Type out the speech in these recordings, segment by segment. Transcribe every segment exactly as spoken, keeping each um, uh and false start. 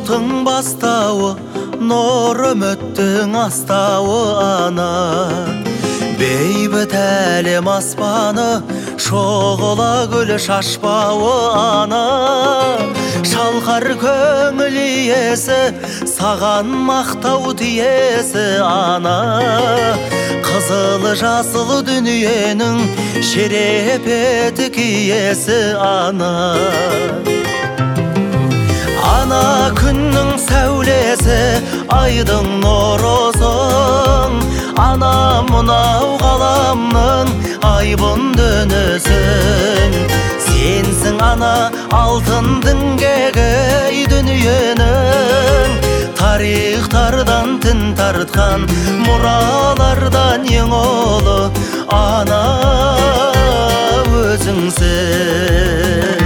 жоқтың бастауы, нұр үміттің астауы ана. Бейбіт әлем аспаны, шоғыла гүл шашпауы ана. Шалқар көңіл иесі, саған мақтау тиесі ана. Қызылы жасылы дүниенің шерепеті киесі ана. Ана күннің сәулесі, айдың нұрысың. Ана мынау ғаламның айбын дөңесің. Сенсің ана алтын діңгегі дүниенің. Тарихтардан тін тартқан, мұралардан ең ұлы ана өзіңсің.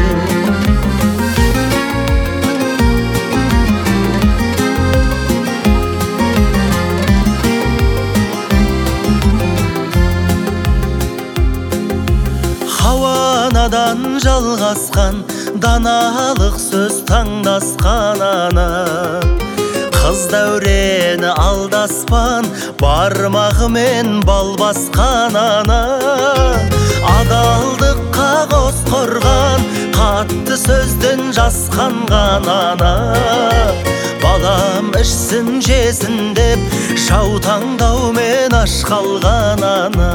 Хауанадан жалғасқан, даналық сөз таңдасқан ана. Қыз дәурені алдаспан, бармағымен бал басқан ана. Адалдыққа қос қорған, қатты сөзден жасқанған ана. Балам ішсін жесін деп, жаутаңдаумен аш қалған ана.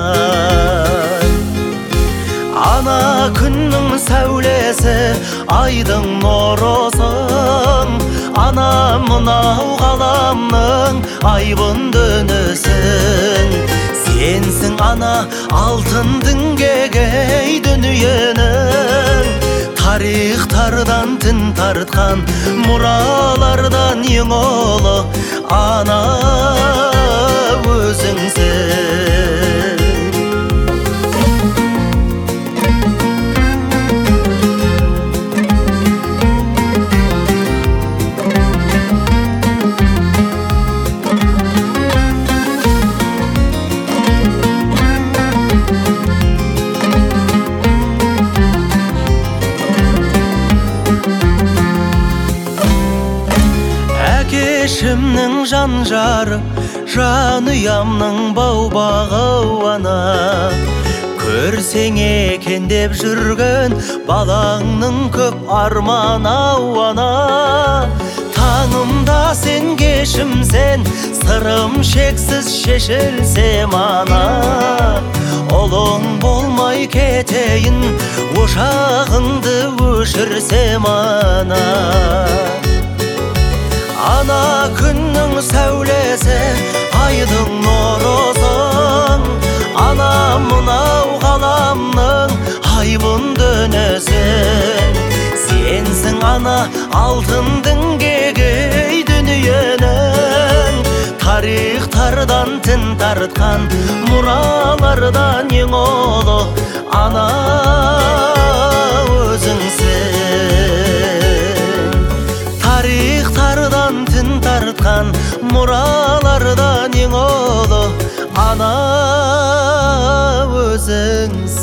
Ана күннің сәулесі, айдың нұрысың. Ана мынау ғаламның айбын дөңесің. Сенсің ана алтын діңгегі дүниенің. Тарихтардан тін тартқан, мұралардан ең ұлы ана өзіңсің. Әкешімнің жан жары, жанұямның бау-бағы ана. Көрсең екен деп жүрген, балаңның көп арманы ана. Таңымда сен кешімсен, сырым шексіз шешілсем ана. Ұлың болмай кетейін, ошағыңды өшірсем ана. Ана күннің сәулесі, айдың нұрысың. Ана мынау ғаламның айбын дөңесің. Сенсің ана алтын діңгегі дүниенің. Тарихтардан тін тартқан, мұралардан ең ұлы ана өзіңсің. Тарихтардан тін тартқан, мұралардан ең ұлы ана өзіңсің.